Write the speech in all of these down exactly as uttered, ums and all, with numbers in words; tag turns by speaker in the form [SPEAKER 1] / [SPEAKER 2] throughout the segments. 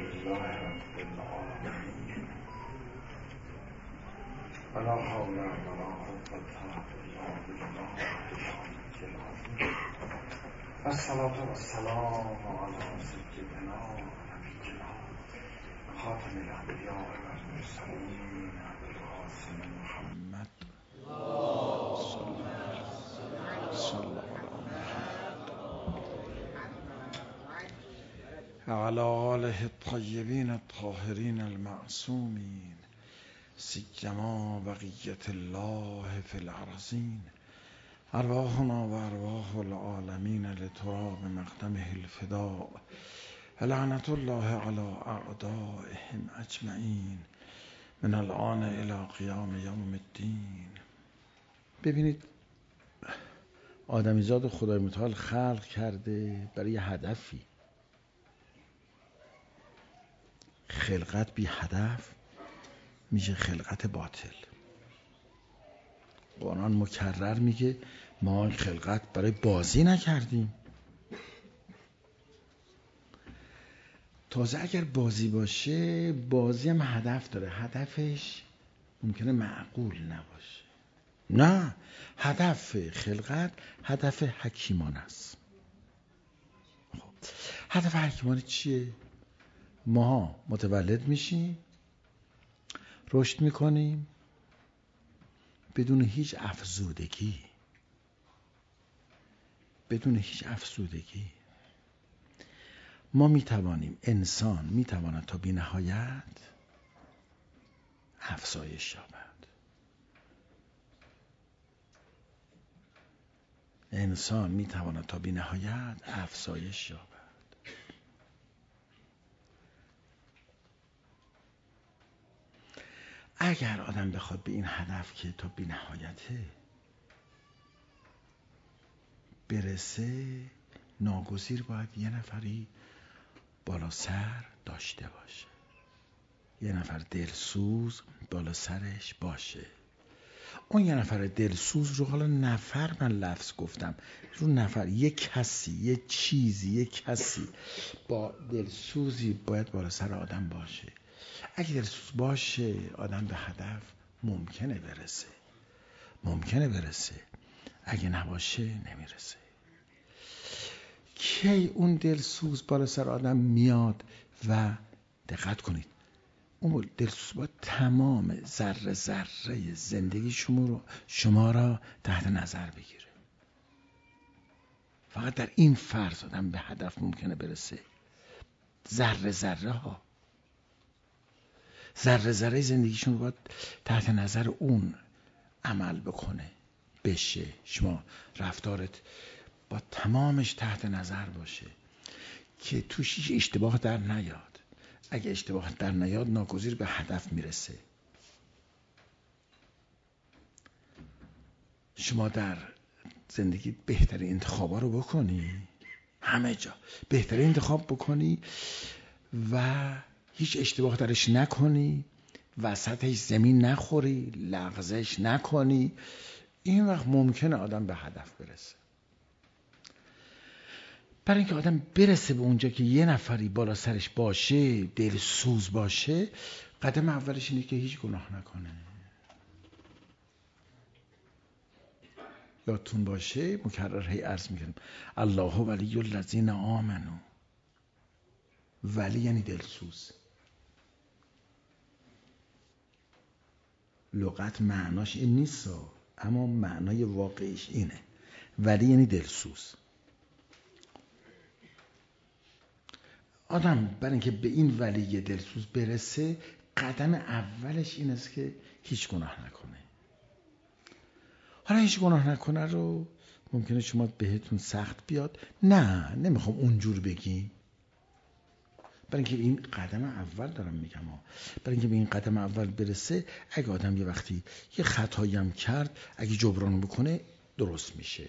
[SPEAKER 1] لله رب العالمین ولا حول ولا قوة الا بالله العلی العظیم والصلاة والسلام علی سیدنا نبینا خاتم الانبیاء والمرسلین ابوالقاسم محمد صلی الله وعلى آله الطيبين الطاهرين المعصومين سيما بقية الله في الأرضين أرواحنا وأرواح العالمين لتراب مقدمه الفداء لعنة الله على أعدائهم أجمعين من الآن إلى قيام يوم الدين. ببینید آدمیزاد خدای متعال خلق کرده برای هدفی. خلقت بی هدف میشه خلقت باطل. قرآن مکرر میگه ما خلقت برای بازی نکردیم. تازه اگر بازی باشه، بازی هم هدف داره. هدفش ممکنه معقول نباشه. نه، هدف خلقت هدف حکیمانه است. خب هدف حکیمانه چیه؟ ما متولد میشیم، رشد میکنیم بدون هیچ افزودگی، بدون هیچ افزودگی. ما میتوانیم، انسان میتواند تا بی نهایت افزایش یابد. انسان میتواند تا بی نهایت افزایش یابد. اگر آدم بخواد به این هدف که تا بی نهایته برسه، ناگزیر باید یه نفری بالا سر داشته باشه، یه نفر دلسوز بالا سرش باشه. اون یه نفر دلسوز رو، حالا نفر من لفظ گفتم، رو نفر، یه کسی، یه چیزی، یه کسی با دلسوزی باید بالا سر آدم باشه. اگه دلسوز باشه آدم به هدف ممکنه برسه، ممکنه برسه. اگه نباشه نمیرسه. کی اون دلسوز بالا سر آدم میاد؟ و دقت کنید، اون دلسوز باید تمام ذره ذره زندگی شما رو شما را تحت نظر بگیره. فقط در این فرض آدم به هدف ممکنه برسه. ذره ذره ها ذره ذره زندگیشون رو باید تحت نظر اون عمل بکنه، بشه. شما رفتارت با تمامش تحت نظر باشه که توش هیچ اشتباه در نیاد. اگه اشتباه در نیاد ناگزیر به هدف میرسه. شما در زندگی بهترین انتخابا رو بکنی، همه جا بهترین انتخاب بکنی و هیچ اشتباه درش نکنی، وسطش زمین نخوری، لغزش نکنی، این وقت ممکنه آدم به هدف برسه. برای اینکه آدم برسه به اونجا که یه نفری بالا سرش باشه، دلسوز باشه، قدم اولش اینه که هیچ گناه نکنه. یادتون باشه مکرر هی عرض میکنم الله ولی الذین آمنو. ولی یعنی دلسوز. لغت معناش این نیست، اما معنای واقعیش اینه. ولی یعنی دلسوز. آدم برای اینکه به این ولی دلسوز برسه، قدم اولش این است که هیچ گناه نکنه. حالا هیچ گناه نکنه رو ممکنه شما بهتون سخت بیاد. نه، نمیخوام اونجور بگیم. برای اینکه این قدم اول دارم میگم ها. برای اینکه به این قدم اول برسه، اگه آدم یه وقتی یه خطایی هم کرد، اگه جبران بکنه درست میشه.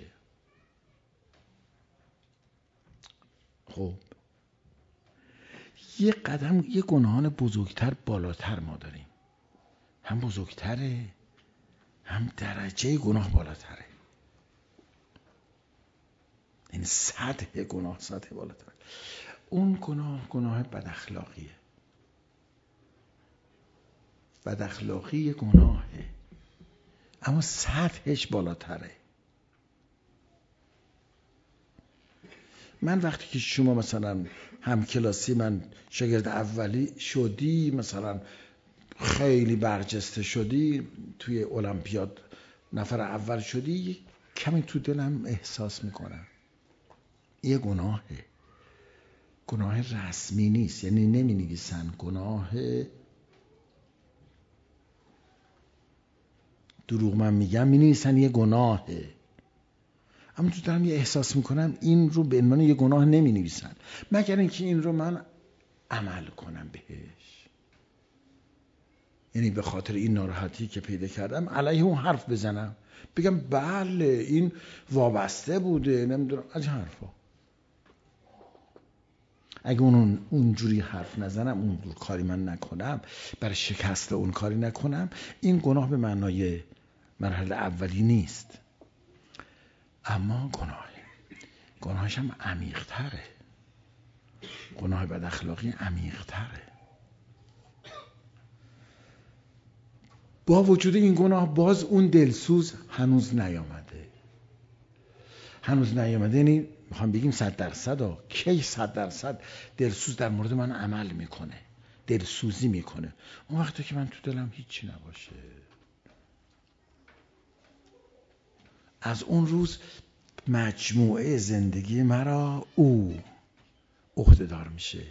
[SPEAKER 1] خب یه قدم، یه گناهان بزرگتر بالاتر ما داریم. هم بزرگتره، هم درجه گناه بالاتره. این سطح گناه سطح بالاتر. اون گناه گناه بد اخلاقیه. بد اخلاقی یه گناهه، اما سطحش بالاتره. من وقتی که شما مثلا همکلاسی من شاگرد اولی شدی، مثلا خیلی برجسته شدی، توی المپیاد نفر اول شدی، کمی تو دلم احساس میکنم یه گناهه، گناه رسمی نیست، یعنی نمی نویسن گناه، دروغ من میگم، می نویسن یه گناهه، اما تو دارم یه احساس میکنم این رو به عنوان یه گناه نمی نویسن، مگر اینکه این رو من عمل کنم بهش. یعنی به خاطر این ناراحتی که پیدا کردم علیه اون حرف بزنم، بگم بله این وابسته بوده، نمیدونم از این حرفا. اگه اون اونجوری حرف نزنم، اون کاری من نکنم، برای شکست اون کاری نکنم، این گناه به معنای مرحله اولی نیست. اما گناه گناهش هم عمیق تره، گناه بد اخلاقی عمیق تره. با وجود این گناه باز اون دلسوز هنوز نیامده، هنوز نیامده. یعنی میخوام بگیم صد درصد ها، کی صد درصد دلسوز در مورد من عمل میکنه، دلسوزی میکنه؟ اون وقتی که من تو دلم هیچی نباشه. از اون روز مجموعه زندگی مرا او عهده‌دار میشه.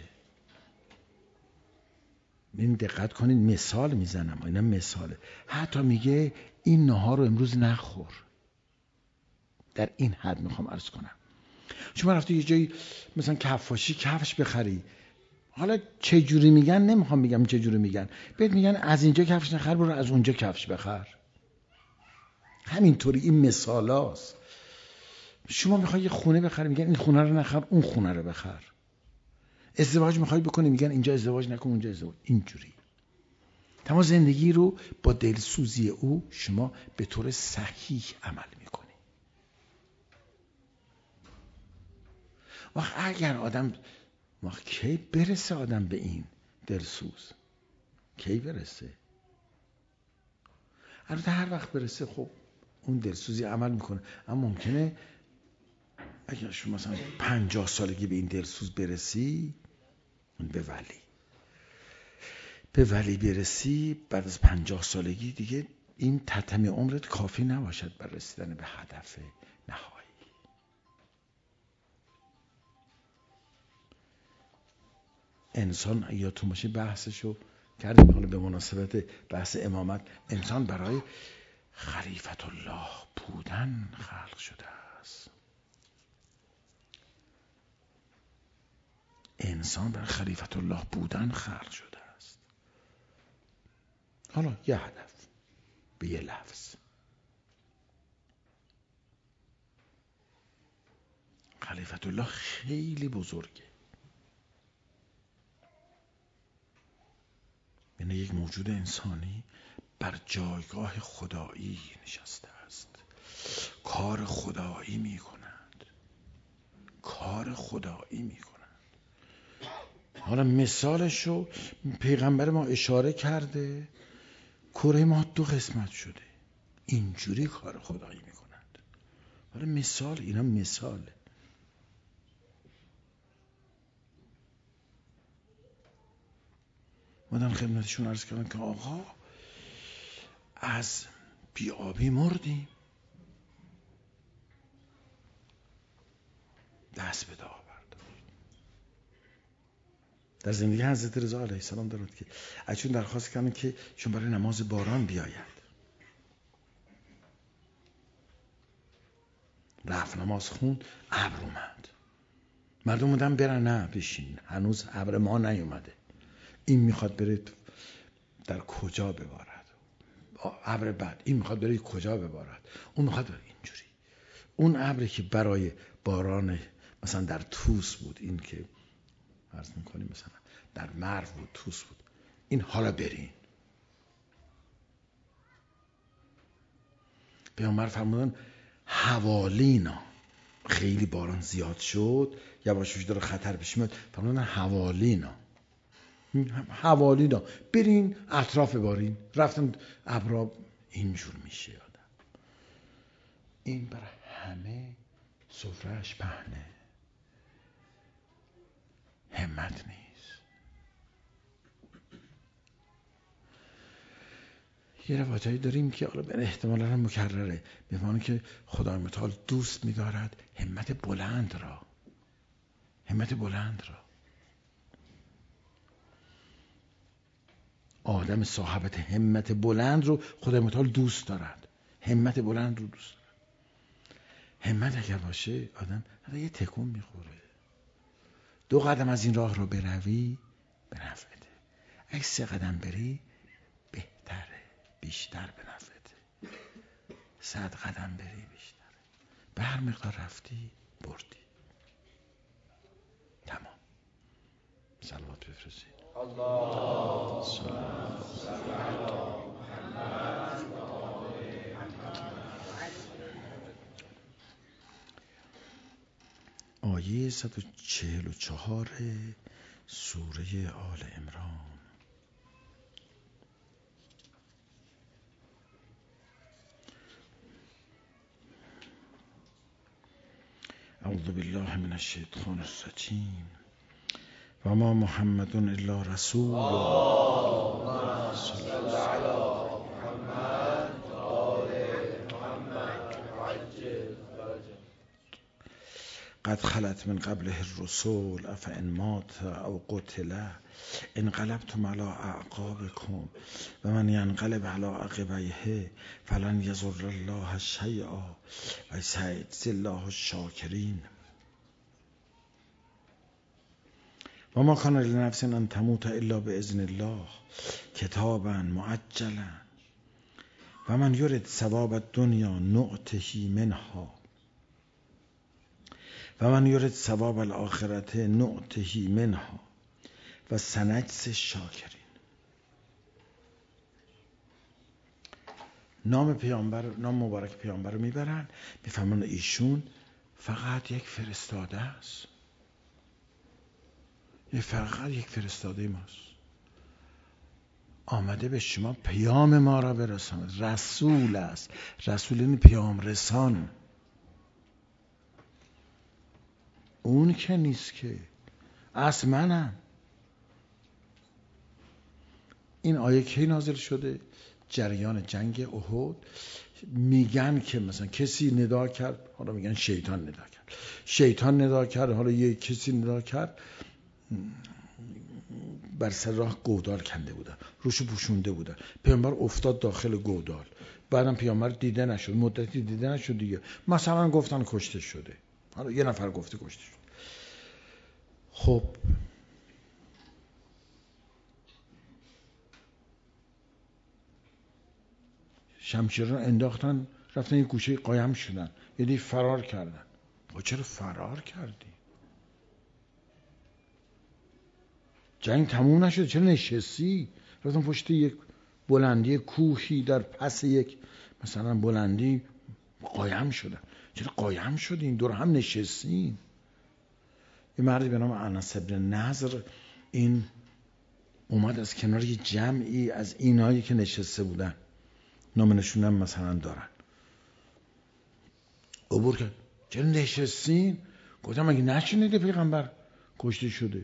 [SPEAKER 1] ببین دقت کنید، مثال میزنم، اینا مثاله. حتی میگه این نهار رو امروز نخور. در این حد میخوام عرض کنم. شما رفتی یه جایی مثلا کفاشی کفش بخری، حالا چه جوری میگن نمیخوام بگم چه جوری میگن، بهت میگن از اینجا کفش نخر، برو از اونجا کفش بخر. همینطوری این مثالاست. شما میخوای یه خونه بخری، میگن این خونه رو نخر، اون خونه رو بخر. ازدواج میخوای بکنی، میگن اینجا ازدواج نکن، اونجا ازدواج. اینجوری تمام زندگی رو با دلسوزی او شما به طور صحیح عمل میکنی. وقت اگر آدم وقت کی برسه آدم به این دلسوز؟ کی برسه؟ البته هر وقت برسه خب اون دلسوزی عمل میکنه، اما ممکنه اگر شما مثلا پنجاه سالگی به این دلسوز برسی، به ولی به ولی برسی، بعد از پنجاه سالگی دیگه این تتمه عمرت کافی نباشد بر رسیدن به هدف نهایی. انسان یادتون باشه بحثشو کردیم، حالا به مناسبت بحث امامت، انسان برای خلیفت الله بودن خلق شده است. انسان برای خلیفت الله بودن خلق شده است. حالا یه هدف به یه لفظ، خلیفت الله خیلی بزرگه، یعنی یک موجود انسانی بر جایگاه خدایی نشسته است، کار خدایی می کند، کار خدایی می کند. حالا مثالشو پیغمبر ما اشاره کرده، کره ما دو قسمت شده، اینجوری کار خدایی می کند. حالا مثال، اینا مثاله. مادم خدمتشون عرض کردم که آقا از بیابی مردیم، دست به دعا برداشت. در زندگی حضرت رضا علیه السلام دارد که ایشون درخواست کردن که چون برای نماز باران بیاید، رفت نماز خون، ابر اومد، مردم بودن برن، نه بشین، هنوز ابر ما نیومده، این میخواد بره در کجا ببارد، ابر بعد این میخواد بره کجا ببارد، اون میخواد بره اینجوری. اون ابری که برای باران مثلا در توس بود، این که عرض میکنیم مثلا در مرو بود، توس بود، این حالا برین. پیامبر فرمودن حوالینا، خیلی باران زیاد شد، یواش یواش داره خطر پیش میاد، فرمودن حوالینا، حوالی دا برین اطراف بارین، رفتن ابرا. اینجور میشه آدم. این برای همه سفرهش پهنه، همت نیست. یه روایتایی داریم که حالا به احتمالا هم مکرره، به معنی که خدای متعال دوست می‌دارد همت بلند را، همت بلند را. آدم صاحبت همت بلند رو خدای متعال دوست دارد، همت بلند رو دوست دارد. همت اگر باشه آدم حتی یه تکون میخوره. دو قدم از این راه رو بروی به نفعته، اگه سه قدم بری بهتره، بیشتر به نفعته. صد قدم بری بیشتره، به هر مقدار رفتی بردی. تمام. صلوات بفرستید. الله صلی علی محمد. آیه صد و چهل و چهار سوره آل عمران. اعوذ بالله من الشیطان الرجیم. و ما محمد الا رسول اللهم صل علی محمد و آل محمد عجل فرجه. قد خلت من قبله الرسول افان مات او قتل انقلبتم علی اعقابکم و من ینقلب علی عقبیه فلن یضر الله شیئا و سیجزی الله الشاکرین. و ما کان لنفس ان تموت الا باذن الله کتابا مؤجلا و من یرد ثواب الدنیا نؤته منها و من یرد ثواب الاخرة نؤته منها و سنجزی الشاکرین. نام پیامبر، نام مبارک پیامبر رو میبرن، میفهمن ایشون فقط یک فرستاده است، یه فقط یک فرستاده ماست، آمده به شما پیام ما را برساند. رسول است. رسول این پیام رسان. اون که نیست که، اصل منم. این آیه کی نازل شده؟ جریان جنگ احد. میگن که مثلا کسی ندا کرد، حالا میگن شیطان ندا کرد، شیطان ندا کرد، حالا یه کسی ندا کرد، بر سر راه گودال کنده بودن، روشو پوشونده بودن، پیامبر افتاد داخل گودال، بعدم پیامبر دیده نشد، مدتی دیده نشد دیگه، مثلا گفتن کشته شده، حالا یه نفر گفته کشته شده. خب شمشیر رو انداختن، رفتن یه گوشه قایم شدن، یعنی فرار کردن. با چرا فرار کردی؟ جنگ تموم نشد، چرا نشستی؟ رفتن پشت یک بلندی کوهی در پس یک مثلا بلندی قایم شدن. چرا قایم شدین؟ دور هم نشستین. یه مردی به نام انس بن نضر این اومد از کنار یه جمعی از اینایی که نشسته بودن، نام نشونم مثلا دارن، عبور کرد. چرا نشستین؟ گفتم مگه نشنیده پیغمبر کشته شده؟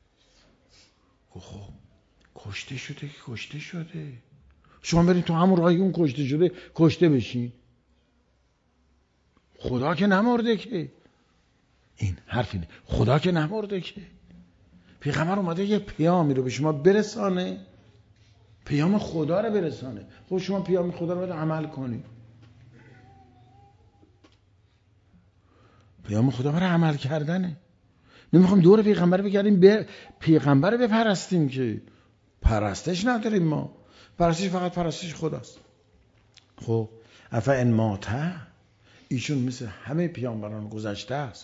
[SPEAKER 1] خب کشته شده که کشته شده، شما برید تو همون راهی اون کشته شده کشته بشین. خدا که نمرده که. این حرف اینه، خدا که نمرده که. پیغمبر اومده یه پیامی رو به شما برسانه، پیام خدا رو برسانه. خب شما پیام خدا رو باید عمل کنی. پیام خدا برای عمل کردنه. نمیخوام دور پیغمبر بگردیم به پیغمبر بپرستیم که پرستش نداریم ما. پرستش فقط پرستش خداست. خب افا ان ماته، ایشون مثل همه پیامبران گذشته است.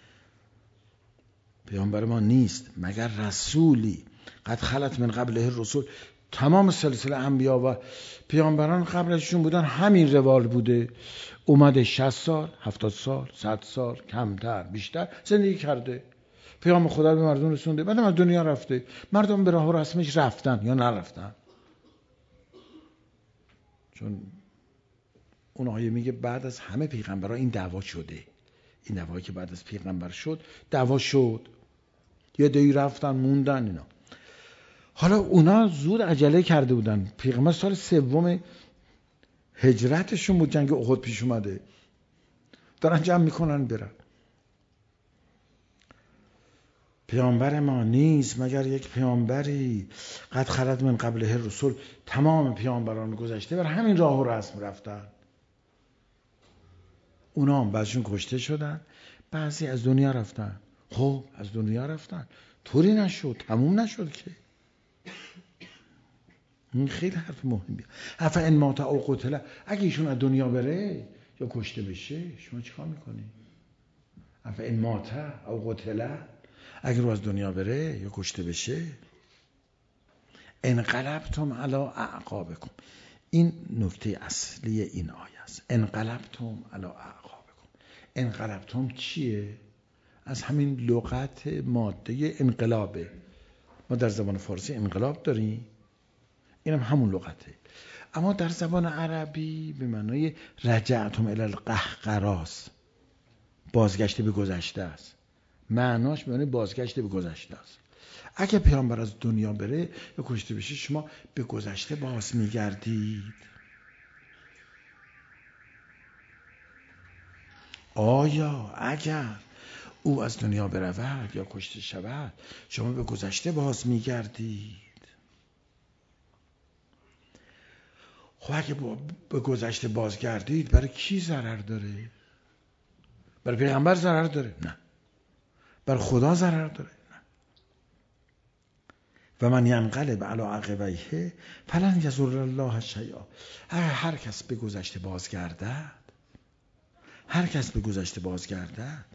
[SPEAKER 1] پیامبر ما نیست مگر رسولی قد خلت من قبله الرسول. تمام سلسله انبیا و پیامبران قبلشون بودن، همین روال بوده. اومده شصت سال، هفتاد سال، صد سال، کمتر بیشتر زندگی کرده. پیام خدا به مردم رسونده، بعدم از دنیا رفته. مردم به راه و رسمش رفتن یا نرفتن؟ چون اون آیه میگه بعد از همه پیغمبرها این دعوا شده. این دعوایی که بعد از پیغمبر شد دعوا شد، یه دی رفتن موندن اینا. حالا اونا زود عجله کرده بودن. پیغمبر سال سوم هجرتشون بود، جنگ احد پیش اومده، دارن جمع میکنن برن. پیامبر ما نیست مگر یک پیامبری قد خلت من قبله الرسل. تمام پیامبران گذشته بر همین راه و رسم رفتن. اونا هم بعضیشون کشته شدن، بعضی از دنیا رفتن. خب از دنیا رفتن، طوری نشد، تموم نشد که. این خیلی حرف مهمیه. افا ان مات او قتل، اگه ایشون از دنیا بره یا کشته بشه شما چیکار میکنی؟ افا ان مات او قتل، اگه رو از دنیا بره یا کشته بشه، انقلبتم علی اعقابکم. این نکته اصلی این آیه است. انقلبتم علی اعقابکم. انقلبتم چیه؟ از همین لغت ماده انقلابه. ما در زبان فارسی انقلاب داریم، اینم هم همون لغته، اما در زبان عربی به معنای رجعتم الی القهقراست، بازگشت به گذشته است. معناش به معنی بازگشت به گذشته است. اگه پیامبر از دنیا بره یا کشته بشه شما به گذشته باز میگردید. آیا اگر او از دنیا برود یا کشته شود شما به گذشته باز میگردید؟ خب اگه به گذشته بازگردید برای کی ضرر داره؟ برای پیغمبر ضرر داره؟ نه. برای خدا ضرر داره؟ نه. و من ینقلب علی عقبیه فلن یضر الله شیئا. هر کس به گذشته بازگردد، هر کس به گذشته بازگردد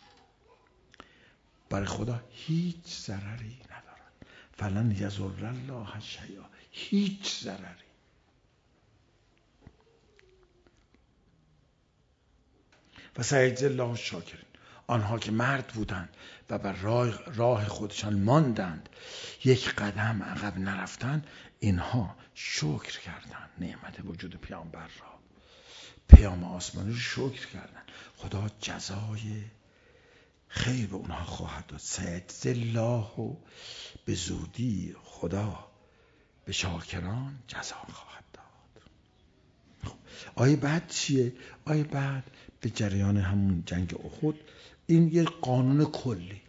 [SPEAKER 1] برای خدا هیچ ضرری ندارد. فلن یضر الله شیئا، هیچ ضرری. و سیجزی الله الشاکرین، آنها که مرد بودند و بر راه, راه خودشان ماندند، یک قدم عقب نرفتند، اینها شکر کردند نعمت وجود پیامبر را، پیام آسمانی رو شکر کردند. خدا جزای خیر به اونها خواهد داد. سیجزی الله، و به زودی خدا به شاکران جزا خواهد داد. آیه بعد چیه؟ آیه بعد به جریان همون جنگ احد، این یه قانون کلی.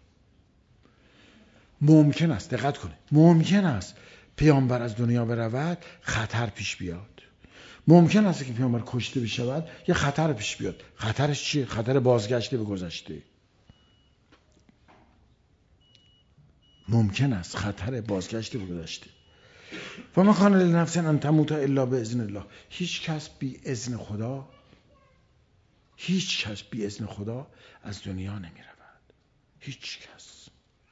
[SPEAKER 1] ممکن است، دقت کنید، ممکن است پیامبر از دنیا برود خطر پیش بیاد. ممکن است که پیامبر کشته بشود یه خطر پیش بیاد. خطرش چیه؟ خطر بازگشته به گذشته. ممکن است خطر بازگشته به گذشته. و ما کان لنفس ان تموت الا باذن الله. هیچ کس بی اذن خدا هیچ کس بی اذن خدا از دنیا نمی رود. هیچ کس.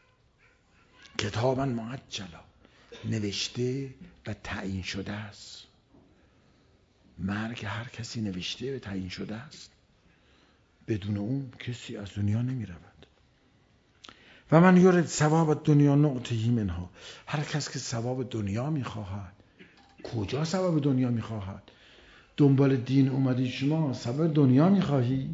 [SPEAKER 1] کتابا معجلا، نوشته و تعیین شده است. مرگ هر کسی نوشته و تعیین شده است. بدون اون کسی از دنیا نمی رود. و من یرید ثواب دنیا نؤتیه منها. هر کس که ثواب دنیا می خواهد، کجا ثواب دنیا می خواهد؟ دنبال دین اومدی شما، ثواب دنیا می خواهی؟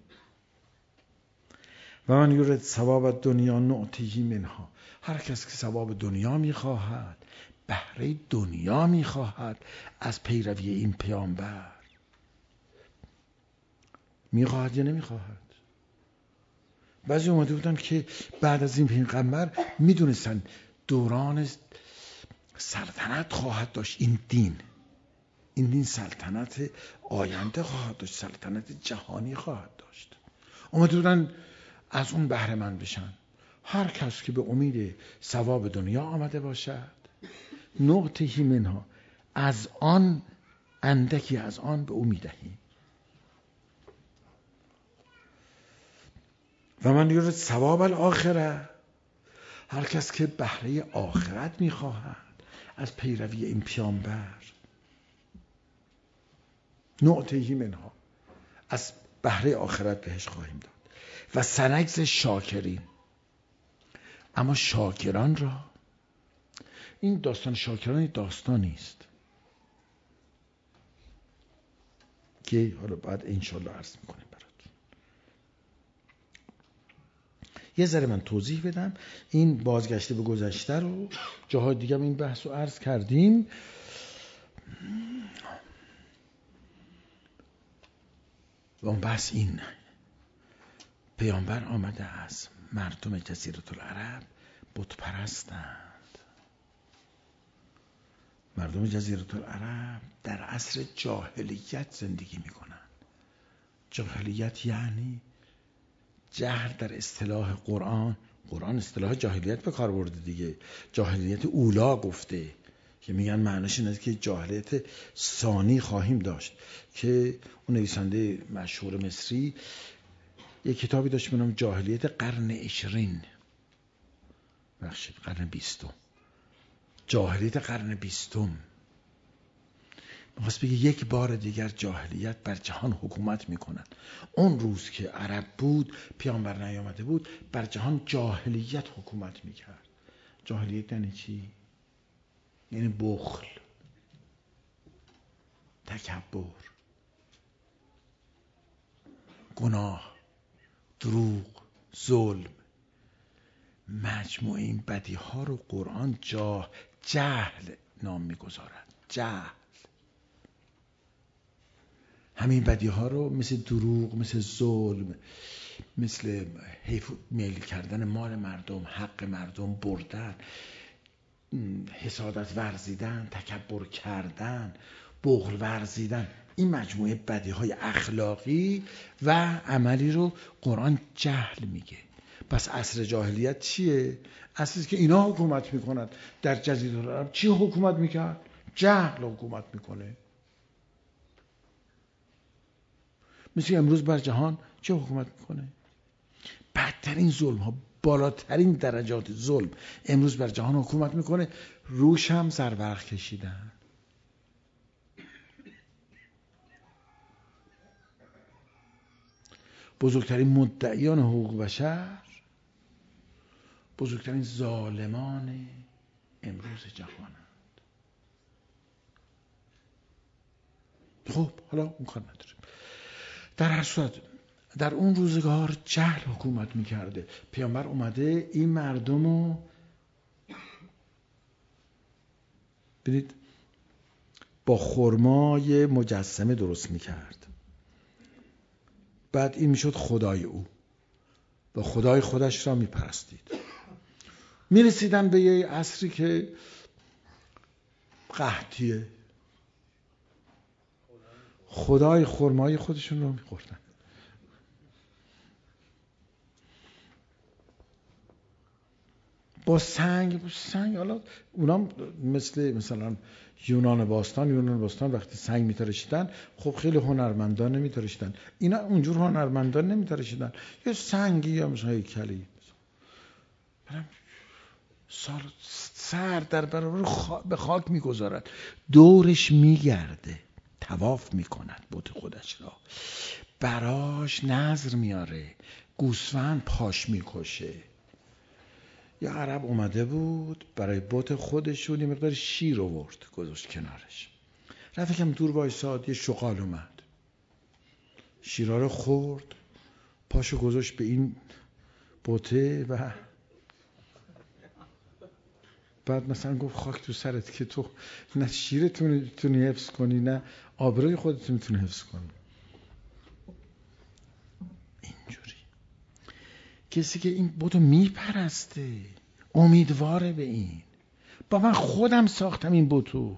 [SPEAKER 1] و من یرید ثواب دنیا نؤتیه منها. هر کس که ثواب دنیا می خواهد، بهره دنیا می خواهد از پیروی این پیامبر، می خواهد یا نمی خواهد؟ بعضی اومده بودن که بعد از این پیغمبر می دونستن دوران سلطنت خواهد داشت این دین. این دین سلطنت آینده خواهد داشت، سلطنت جهانی خواهد داشت. اومده بودن از اون بهره مند بشن. هر کس که به امید ثواب دنیا آمده باشد، نؤتیه منها، از آن اندکی از آن به او میدهیم. و من یرید ثواب الاخره. هر کس که بهره آخرت میخواهد از پیروی این پیامبر، نؤتیه منها، از بهره آخرت بهش خواهیم داد. و سنجزی شاکرین. اما شاکران را، این داستان شاکران داستانی است که حالا بعد انشالله عرض میکنیم براتون. یه ذره من توضیح بدم. این بازگشته به گذشته رو جاهای دیگه این بحث رو عرض کردیم. و اون بحث این: پیامبر آمده از مردم جزیره العرب بت پرستند. مردم جزیره العرب در عصر جاهلیت زندگی میکنن. جاهلیت یعنی جهل در اصطلاح قرآن. قرآن اصطلاح جاهلیت به کار برده دیگه. جاهلیت اولا گفته که میگن معنیش اینه که جاهلیت ثانی خواهیم داشت، که اون نویسنده مشهور مصری یک کتابی داشت به نام جاهلیت قرن عشرین، بخشید قرن بیستم، جاهلیت قرن بیستم. میخواست بگه یک بار دیگر جاهلیت بر جهان حکومت میکنن. اون روز که عرب بود، پیامبر نیامده بود، بر جهان جاهلیت حکومت میکرد. جاهلیت یعنی چی؟ یعنی بخل، تکبر، گناه، دروغ، ظلم. مجموع این بدی ها رو قرآن جاه جهل نام میگذارد. جهل. همین بدی ها رو مثل دروغ، مثل ظلم، مثل حیف میل کردن مال مردم، حق مردم بردن، حسادت ورزیدن، تکبر کردن، بخل ورزیدن، این مجموعه بدی های اخلاقی و عملی رو قرآن جهل میگه. پس عصر جاهلیت چیه؟ عصری که اینا حکومت میکنن. در جزیره العرب چی حکومت میکرد؟ جهل حکومت میکنه. مثل امروز بر جهان چه حکومت میکنه؟ بدترین ظلم ها، بالاترین درجات ظلم امروز بر جهان حکومت میکنه. روش هم زرورق کشیدن. بزرگترین مدعیان حقوق بشر، بزرگترین ظالمان امروز جهانند. خب حالا اون کار نداریم. در هر صورت در اون روزگار جهل حکومت میکرده. پیامبر اومده این مردم رو ببینید با خرمای مجسمه درست میکرد. بعد این میشد خدای او و خدای خودش را میپرستید. میرسیدن به یه عصری که قحطیه، خدای خرمای خودشون رو میخوردن. با سنگ با سنگ حالا اونام مثل مثلا یونان باستان یونان باستان وقتی سنگ میتراشیدن، خب خیلی هنرمندان نمیتراشیدن. اینا اونجور هنرمندان نمیتراشیدن، یه سنگی یا مثلا هیکلی سال سر در برابر خا... به خاک میگذارد، دورش میگرده، طواف میکند بت خودش را، براش نذر میاره، گوسفند پاش میکشه. یا عرب اومده بود برای بت خودشون یه مقدار شیر آورد گذاشت کنارش، رفت کم دور وایساد، یه شغال اومد شیرا رو خورد، پاشو گذاشت به این بته و بعد مثلا گفت خاک تو سرت که تو نه شیرتون میتونی حفظ کنی نه آبروی خودت میتونی حفظ کنی. اینجوری کسی که این بتو میپرسته امیدواره به این، با من خودم ساختم این بتو،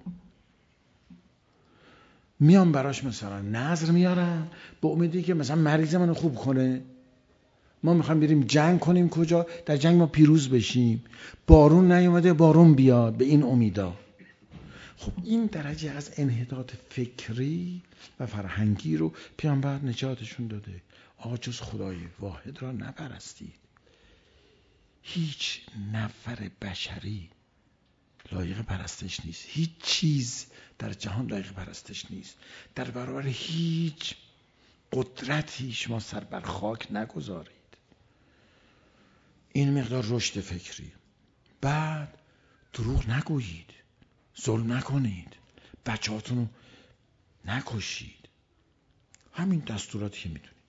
[SPEAKER 1] میام براش مثلا نذر میارم به امیدی که مثلا مریض منو خوب کنه، ما میخوایم بریم جنگ کنیم، کجا در جنگ ما پیروز بشیم، بارون نیومده بارون بیاد، به این امیدا. خب این درجه از انحطاط فکری و فرهنگی رو پیامبر نجاتشون داده. آقا جز خدای واحد را نپرستید. هیچ نفر بشری لایق پرستش نیست، هیچ چیز در جهان لایق پرستش نیست. در برابر هیچ قدرتی شما سر بر خاک نگذارید. این مقدار رشد فکری. بعد دروغ نگویید، ظلم نکنید، بچه‌هاتون رو نکشید. همین دستوراتی که میدونید.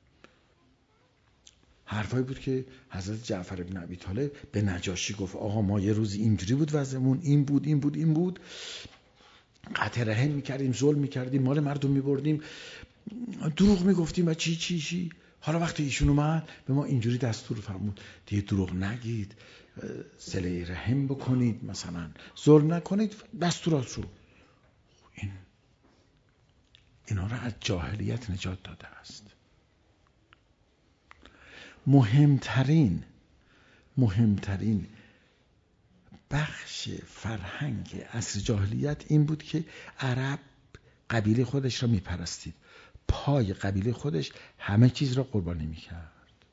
[SPEAKER 1] حرفایی بود که حضرت جعفر بن ابی طالب به نجاشی گفت آقا ما یه روز اینجوری بود وضعمون، این بود این بود این بود، قطع رحم میکردیم، ظلم میکردیم، مال مردم میبردیم، دروغ میگفتیم و چی چی چی. حالا وقتی ایشون اومد به ما اینجوری دستور فرمود دیگه دروغ نگید، صله رحم بکنید، مثلا ظلم نکنید، دستورات رو. این اینا رو از جاهلیت نجات داده است. مهمترین مهمترین بخش فرهنگ عصر جاهلیت این بود که عرب قبیله خودش را میپرستید، پای قبیله خودش همه چیز را قربانی میکرد.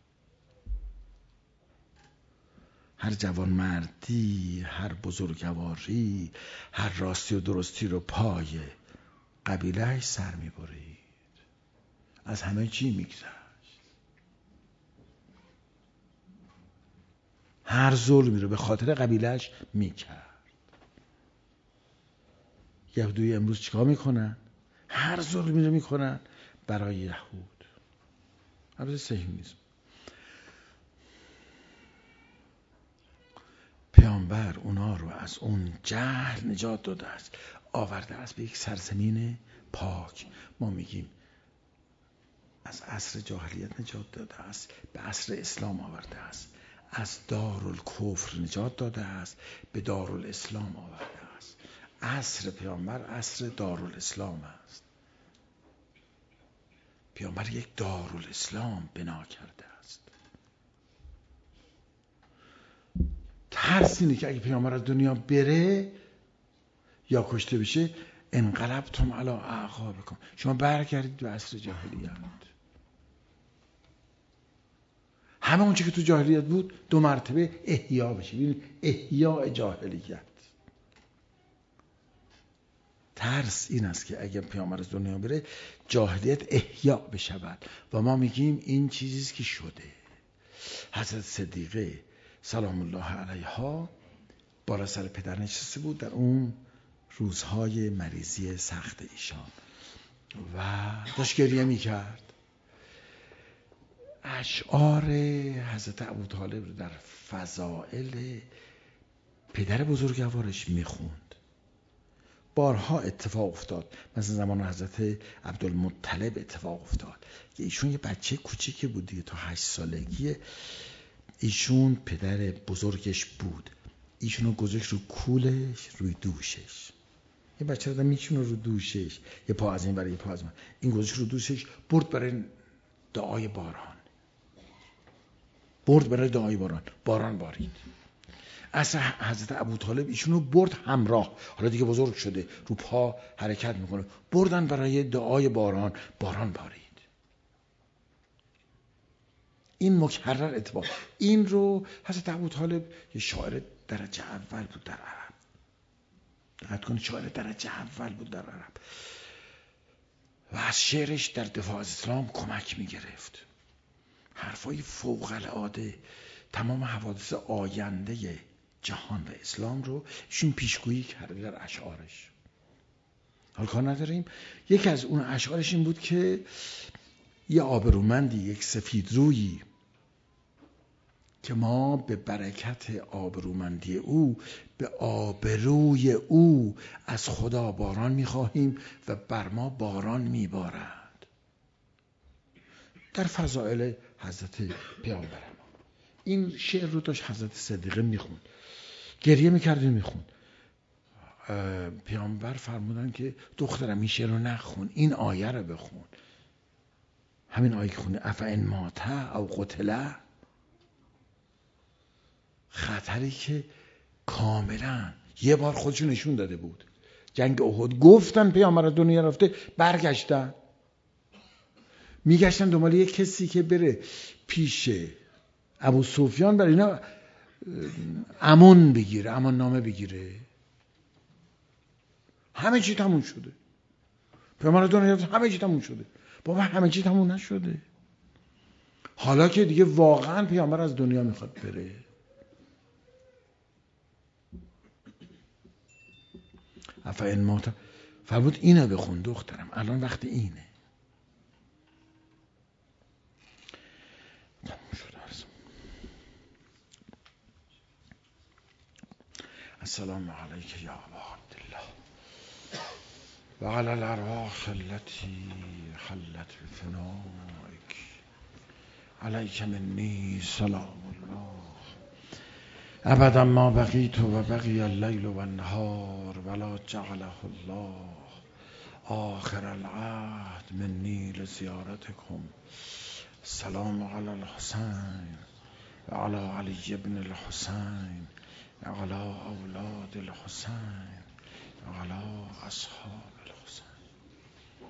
[SPEAKER 1] هر جوان مردی، هر بزرگواری، هر راستی و درستی رو پای قبیلهش سر میبرید، از همه چی میگذشت، هر ظلمی رو به خاطر قبیلهش میکرد. یهودی امروز چیکار میکنن؟ هر ظلمی رو میکنن برای یهود. البته صهیونیسم. پیامبر اونا رو از اون جهل نجات داده است، آورده است به یک سرزمین پاک. ما میگیم از عصر جاهلیت نجات داده است، به عصر اسلام آورده است. از دارالکفر نجات داده است، به دارالاسلام آورده است. عصر پیامبر عصر دارالاسلام است. پیامبر یک دارالاسلام بنا کرده است. ترس اینه که اگه پیامبر از دنیا بره یا کشته بشه، انقلبتم علی اعقابکم، شما برگردید به عصر جاهلیت. همه اون چی که تو جاهلیت بود دو مرتبه احیا بشه. ببین احیاء جاهلیت. ترس این است که اگر پیامبر از دنیا بره جاهلیت احیا بشود و ما میگیم این چیزیست که شده. حضرت صدیقه سلام الله علیها بالا سر پدر نشسته بود در اون روزهای مریضی سخت ایشان و داشت گریه میکرد. اشعار حضرت ابوطالب رو در فضائل پدر بزرگوارش میخوند. بارها اتفاق افتاد، مثلا زمان حضرت عبدالمطلب اتفاق افتاد که ایشون یه بچه کوچیکی بود دیگه، تا هشت سالگی ایشون پدر بزرگش بود، ایشونو گذاشت رو کولش، روی دوشش. یه بچه رو میچونه رو دوشش، یه پا از این برای یه پا از من، این گذاشت رو دوشش، برد برای دعای باران. برد برای دعای باران باران بارید. اصلا حضرت ابوطالب ایشونو برد همراه، حالا دیگه بزرگ شده، رو پا حرکت میکنه، بردن برای دعای باران، باران بارید. این مکرر اتفاق. این رو حضرت ابوطالب یه شاعر درجه اول بود در عرب. دقت کنید، شاعر درجه اول بود در عرب و از شعرش در دفاع از اسلام کمک میگرفت. حرفای فوق العاده، تمام حوادث آینده جهان و اسلام رو ایشون پیشگویی کرده در اشعارش. حال کار نداریم. یکی از اون اشعارش این بود که یه آبرومندی، یک سفید رویی که ما به برکت آبرومندی او، به آبروی او از خدا باران میخواهیم و بر ما باران میبارد. در فضائل حضرت پیامبر ما این شعر رو داشت حضرت صدیقه میخوند، گریه میکرد و میخوند. پیامبر فرمودن که دخترم این شعر رو نخون، این آیه رو بخون. همین آیه که خونه افئن ماته او قتله، خطری که کاملا یه بار خودشون نشون داده بود. جنگ احد گفتن پیامبر از دنیا رفته، برگشتن میگشتن دنبال یک کسی که بره پیش ابو سفیان برای اینا امان بگیره، امان نامه بگیره. همه چی تموم شده. پیامبر از دنیا رفته، همه چی تموم شده. بابا همه چی تموم نشده. حالا که دیگه واقعا پیامبر از دنیا میخواد بره، افا این موت فرمود اینه بخون دخترم، الان وقت اینه. تموم شد عرض. السلام علیک یا ابا عبدالله و علی الارواح التي حلت بفنائک، علیک منی سلام الله ابدا ما بقیت و بقی اللیل و النهار ولا جعله الله آخر العهد منی لزیارتکم. السلام علی الحسین و علی علی بن الحسین و علی اولاد الحسین و علی اصحاب